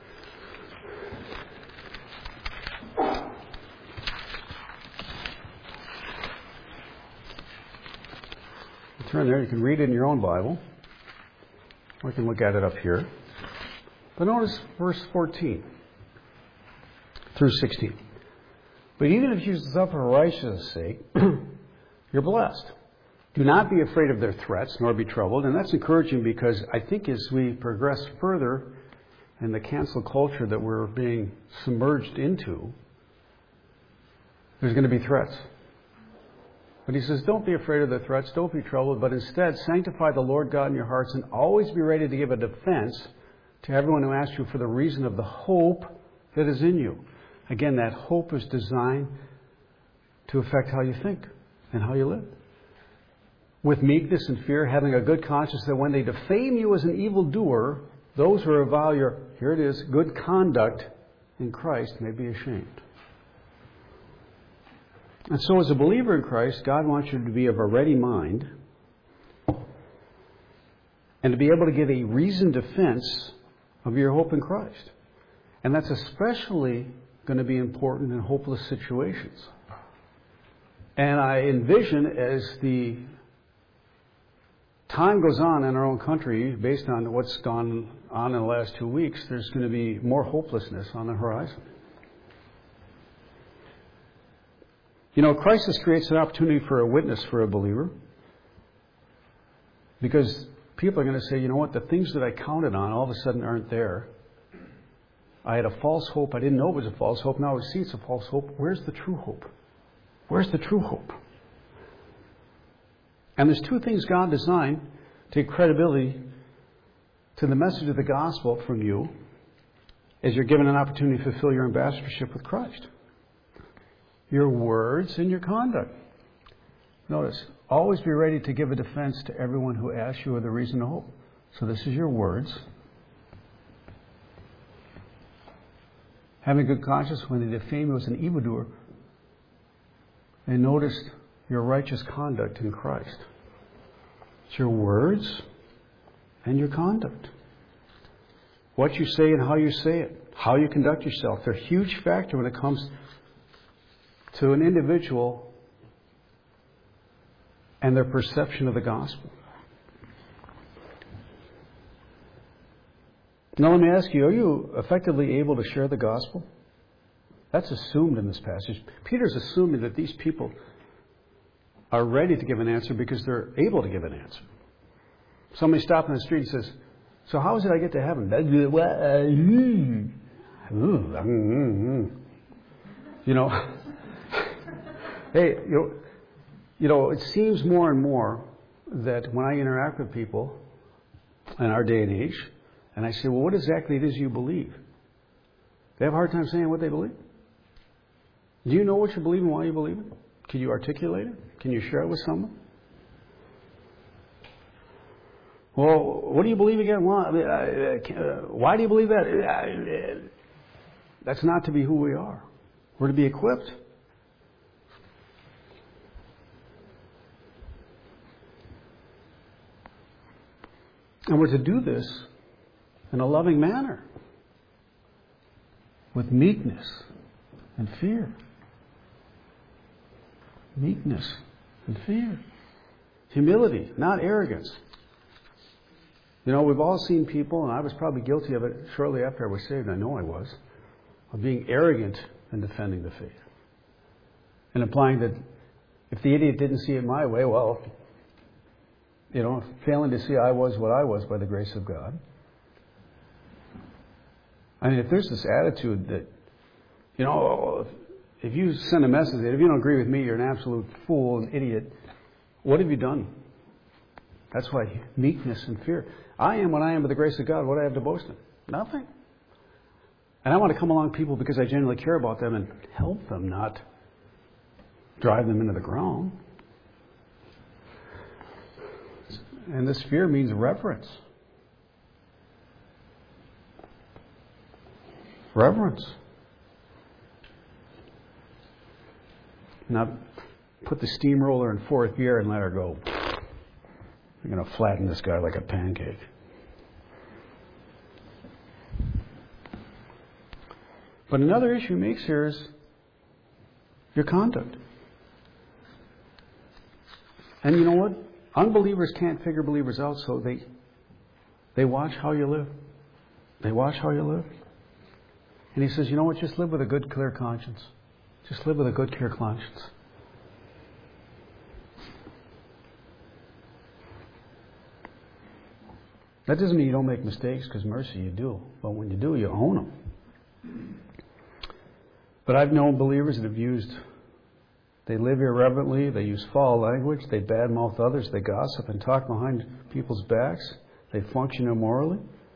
Turn there. You can read it in your own Bible. We can look at it up here. But notice verse fourteen through sixteen. But even if you suffer for righteousness' sake, you're blessed. Do not be afraid of their threats, nor be troubled. And that's encouraging, because I think as we progress further in the cancel culture that we're being submerged into, there's going to be threats. But he says, don't be afraid of the threats, don't be troubled, but instead sanctify the Lord God in your hearts, and always be ready to give a defense to everyone who asks you for the reason of the hope that is in you. Again, that hope is designed to affect how you think and how you live. With meekness and fear, having a good conscience, that when they defame you as an evildoer, those who revile your, here it is, good conduct in Christ may be ashamed. And so as a believer in Christ, God wants you to be of a ready mind and to be able to give a reasoned defense of your hope in Christ. And that's especially going to be important in hopeless situations. And I envision, as the time goes on in our own country, based on what's gone on in the last two weeks, there's going to be more hopelessness on the horizon. You know, crisis creates an opportunity for a witness for a believer, because people are going to say, you know what, the things that I counted on all of a sudden aren't there. I had a false hope. I didn't know it was a false hope. Now I see it's a false hope. Where's the true hope? Where's the true hope? And there's two things God designed to give credibility to the message of the gospel from you as you're given an opportunity to fulfill your ambassadorship with Christ. Your words and your conduct. Notice, always be ready to give a defense to everyone who asks you of the reason to hope. So this is your words. Having good conscience when they defame you as an evildoer. And notice your righteous conduct in Christ. It's your words and your conduct. What you say and how you say it. How you conduct yourself. They're a huge factor when it comes to an individual and their perception of the gospel. Now let me ask you, are you effectively able to share the gospel? That's assumed in this passage. Peter's assuming that these people are ready to give an answer because they're able to give an answer. Somebody stops in the street and says, so how is it I get to heaven? You know, hey, you know, you know, it seems more and more that when I interact with people in our day and age, and I say, well, what exactly it is you believe? They have a hard time saying what they believe. Do you know what you believe and why you believe it? Can you articulate it? Can you share it with someone? Well, what do you believe again? Why, why do you believe that? That's not to be who we are. We're to be equipped. And we're to do this in a loving manner, with meekness and fear. Meekness and fear. Humility, not arrogance. You know, we've all seen people, and I was probably guilty of it shortly after I was saved, I know I was, of being arrogant in defending the faith. And implying that if the idiot didn't see it my way, well, you know, failing to see I was what I was by the grace of God. I mean, if there's this attitude that, you know, if you send a message that if you don't agree with me, you're an absolute fool, an idiot, what have you done? That's why meekness and fear. I am what I am by the grace of God. What do I have to boast in? Nothing. And I want to come along people because I genuinely care about them and help them, not drive them into the ground. And this fear means reverence. Reverence. Not put the steamroller in fourth gear and let her go. You're going to flatten this guy like a pancake. But another issue he makes here is your conduct. And you know what? Unbelievers can't figure believers out, so they they watch how you live. They watch how you live. And he says, you know what? Just live with a good, clear conscience. Just live with a good, clear conscience. That doesn't mean you don't make mistakes, because mercy you do. But when you do, you own them. But I've known believers that have used, they live irreverently, they use foul language, they badmouth others, they gossip and talk behind people's backs, they function immorally.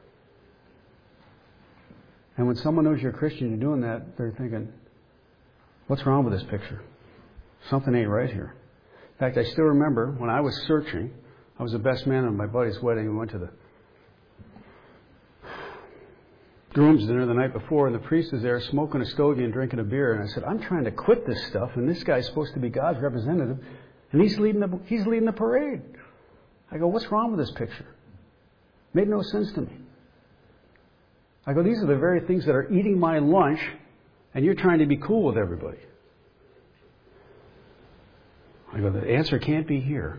And when someone knows you're a Christian, you're doing that, they're thinking, what's wrong with this picture? Something ain't right here. In fact, I still remember when I was searching, I was the best man at my buddy's wedding. We went to the groom's dinner the night before, and the priest is there smoking a stogie and drinking a beer. And I said, I'm trying to quit this stuff, and this guy's supposed to be God's representative, and he's leading the, he's leading the parade. I go, what's wrong with this picture? Made no sense to me. I go, these are the very things that are eating my lunch, and you're trying to be cool with everybody. I go, the answer can't be here.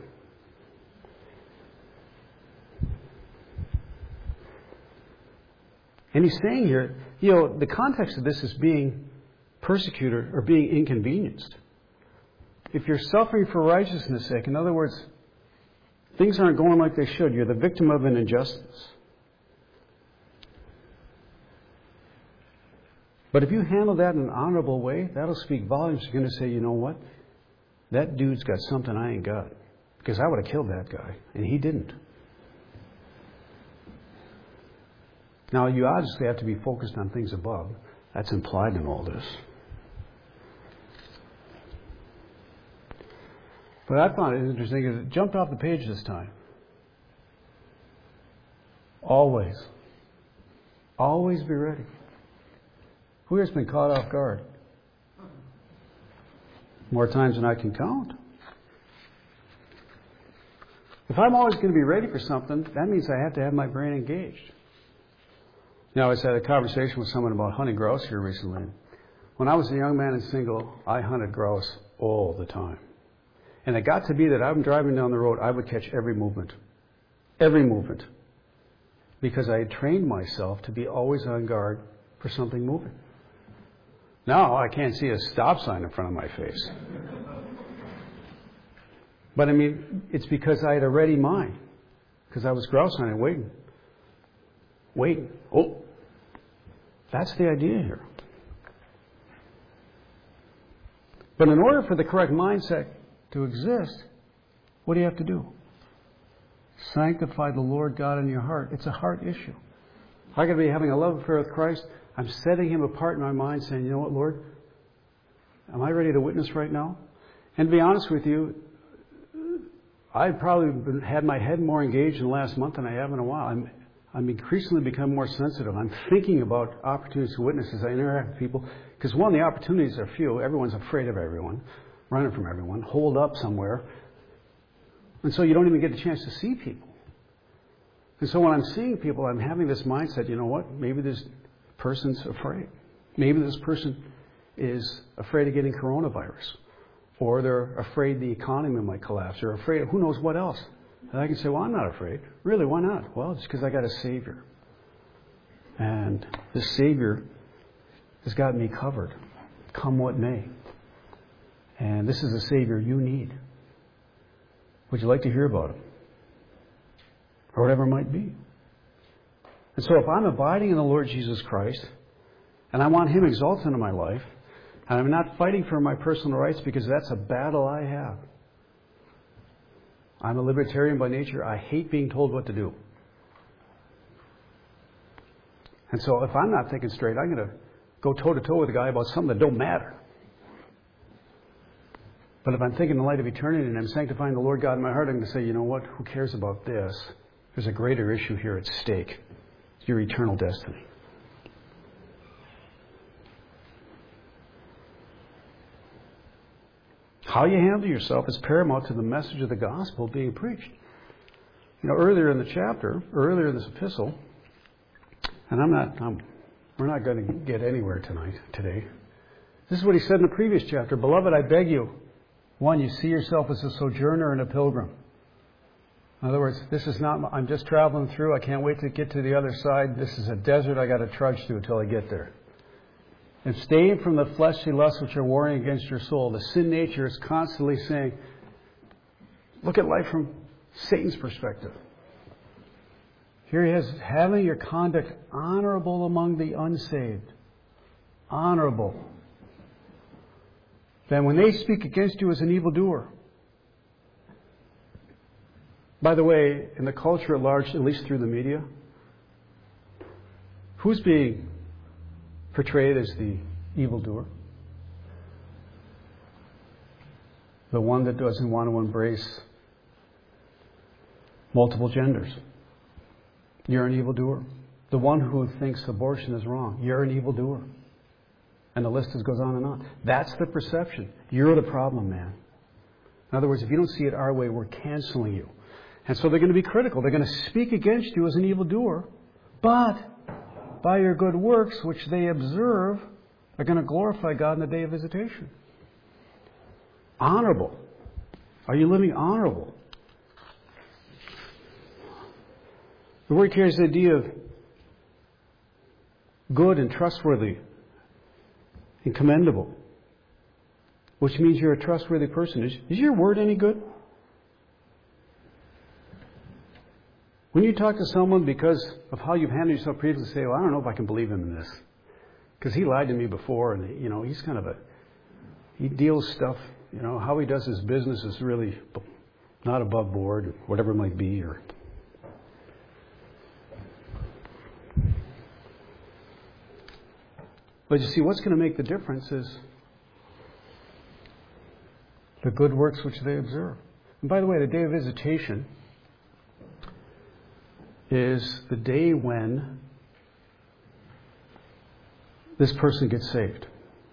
And he's saying here, you know, the context of this is being persecuted or being inconvenienced. If you're suffering for righteousness' sake, in other words, things aren't going like they should, you're the victim of an injustice. But if you handle that in an honorable way, that'll speak volumes. You're going to say, you know what? That dude's got something I ain't got. Because I would have killed that guy. And he didn't. Now, you obviously have to be focused on things above. That's implied in all this. But I found it interesting because it jumped off the page this time. Always. Always be ready. Who has been caught off guard? More times than I can count. If I'm always going to be ready for something, that means I have to have my brain engaged. Now, I was had a conversation with someone about hunting grouse here recently. When I was a young man and single, I hunted grouse all the time. And it got to be that I'm driving down the road, I would catch every movement. Every movement. Because I had trained myself to be always on guard for something moving. Now I can't see a stop sign in front of my face. But I mean, it's because I had a ready mind. Because I was grouse hunting, waiting. Waiting. Oh, that's the idea here. But in order for the correct mindset to exist, what do you have to do? Sanctify the Lord God in your heart. It's a heart issue. If I'm going to be having a love affair with Christ, I'm setting Him apart in my mind, saying, you know what, Lord? Am I ready to witness right now? And to be honest with you, I've probably been, had my head more engaged in the last month than I have in a while. I'm, I'm increasingly become more sensitive. I'm thinking about opportunities to witness as I interact with people. Because one, the opportunities are few. Everyone's afraid of everyone, running from everyone, holed up somewhere. And so you don't even get the chance to see people. And so when I'm seeing people, I'm having this mindset, you know what? Maybe this person's afraid. Maybe this person is afraid of getting coronavirus. Or they're afraid the economy might collapse. Or afraid of who knows what else. And I can say, well, I'm not afraid. Really, why not? Well, it's because I got a Savior. And this Savior has got me covered, come what may. And this is the Savior you need. Would you like to hear about Him? Or whatever it might be. And so if I'm abiding in the Lord Jesus Christ, and I want Him exalted in my life, and I'm not fighting for my personal rights because that's a battle I have. I'm a libertarian by nature. I hate being told what to do. And so if I'm not thinking straight, I'm going to go toe-to-toe with a guy about something that don't matter. But if I'm thinking in the light of eternity and I'm sanctifying the Lord God in my heart, I'm going to say, you know what? Who cares about this? There's a greater issue here at stake. It's your eternal destiny. How you handle yourself is paramount to the message of the gospel being preached. You know, earlier in the chapter, earlier in this epistle, and I'm not, I'm, we're not going to get anywhere tonight, today. This is what he said in the previous chapter. Beloved, I beg you, one, you see yourself as a sojourner and a pilgrim. In other words, this is not, I'm just traveling through. I can't wait to get to the other side. This is a desert I got to trudge through until I get there. Abstain from the fleshly lusts which are warring against your soul. The sin nature is constantly saying, look at life from Satan's perspective. Here he has, having your conduct honorable among the unsaved. Honorable. Then when they speak against you as an evildoer. By the way, in the culture at large, at least through the media, who's being portrayed as the evildoer? The one that doesn't want to embrace multiple genders. You're an evildoer. The one who thinks abortion is wrong. You're an evildoer. And the list goes on and on. That's the perception. You're the problem, man. In other words, if you don't see it our way, we're canceling you. And so they're going to be critical. They're going to speak against you as an evildoer. But by your good works, which they observe, are going to glorify God in the day of visitation. Honorable. Are you living honorable? The word carries the idea of good and trustworthy and commendable, which means you're a trustworthy person. Is, is your word any good? When you talk to someone because of how you've handled yourself previously, say, well, I don't know if I can believe him in this. Because he lied to me before, and, you know, he's kind of a, he deals stuff, you know, how he does his business is really not above board, whatever it might be, or... But you see, what's going to make the difference is the good works which they observe. And by the way, the day of visitation is the day when this person gets saved.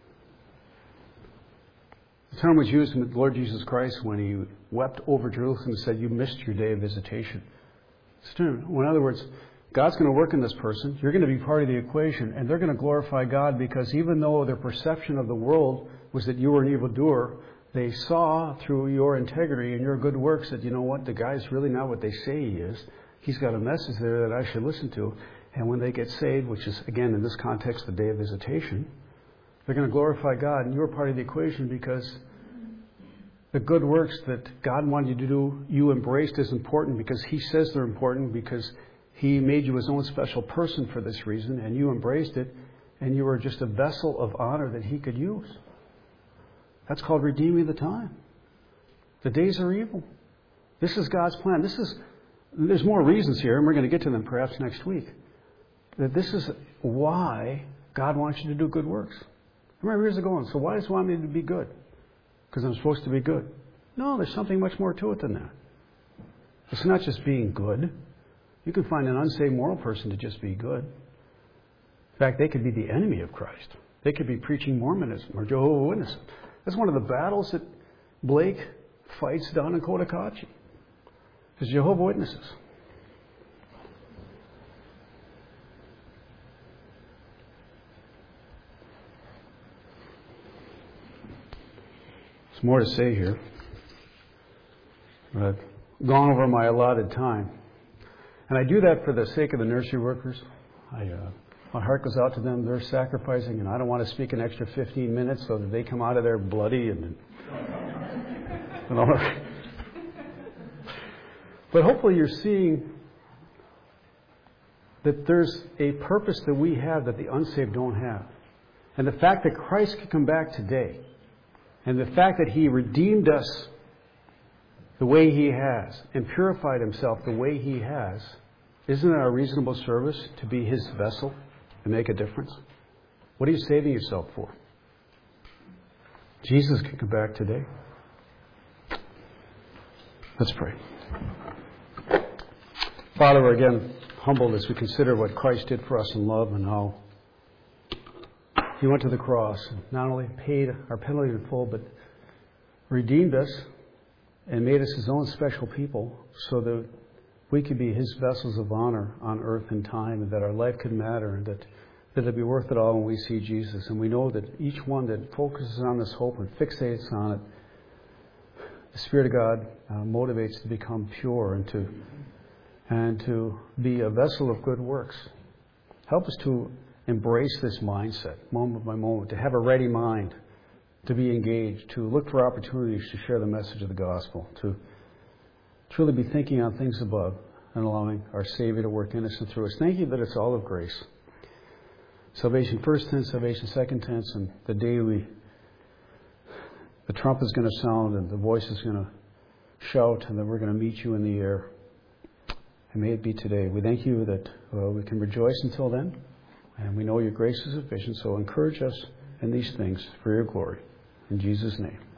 The term was used in the Lord Jesus Christ when he wept over Jerusalem and said, you missed your day of visitation. In other words, God's going to work in this person. You're going to be part of the equation, and they're going to glorify God because even though their perception of the world was that you were an evildoer, they saw through your integrity and your good works that, you know what, the guy's really not what they say he is. He's got a message there that I should listen to. And when they get saved, which is, again, in this context, the day of visitation, they're going to glorify God, and you're part of the equation because the good works that God wanted you to do, you embraced as important because He says they're important, because He made you His own special person for this reason, and you embraced it, and you were just a vessel of honor that He could use. That's called redeeming the time. The days are evil. This is God's plan. This is, there's more reasons here, and we're going to get to them perhaps next week, that this is why God wants you to do good works. Remember, here's the going. So why does He want me to be good? Because I'm supposed to be good. No, there's something much more to it than that. It's not just being good. You can find an unsaved moral person to just be good. In fact, they could be the enemy of Christ. They could be preaching Mormonism or Jehovah's Witnesses. That's one of the battles that Blake fights down in Cotacachi. Is Jehovah's Witnesses. There's more to say here. But I've gone over my allotted time. And I do that for the sake of the nursery workers. I, uh, my heart goes out to them. They're sacrificing, and I don't want to speak an extra fifteen minutes so that they come out of there bloody and, and all that. But hopefully you're seeing that there's a purpose that we have that the unsaved don't have. And the fact that Christ could come back today, and the fact that He redeemed us the way He has, and purified Himself the way He has, isn't it our reasonable service to be His vessel and make a difference? What are you saving yourself for? Jesus can come back today. Let's pray. Father, we're again humbled as we consider what Christ did for us in love and how He went to the cross and not only paid our penalty in full, but redeemed us and made us His own special people so that we could be His vessels of honor on earth and time, and that our life could matter, and that, that it'll be worth it all when we see Jesus. And we know that each one that focuses on this hope and fixates on it, the Spirit of God uh, motivates to become pure and to and to be a vessel of good works. Help us to embrace this mindset, moment by moment, to have a ready mind, to be engaged, to look for opportunities to share the message of the gospel, to truly be thinking on things above and allowing our Savior to work in us and through us. Thank You that it's all of grace. Salvation first tense, salvation second tense, and the day we, the trump is going to sound and the voice is going to shout, and then we're going to meet You in the air. And may it be today. We thank You that uh, we can rejoice until then, and we know Your grace is sufficient, so encourage us in these things for Your glory. In Jesus' name.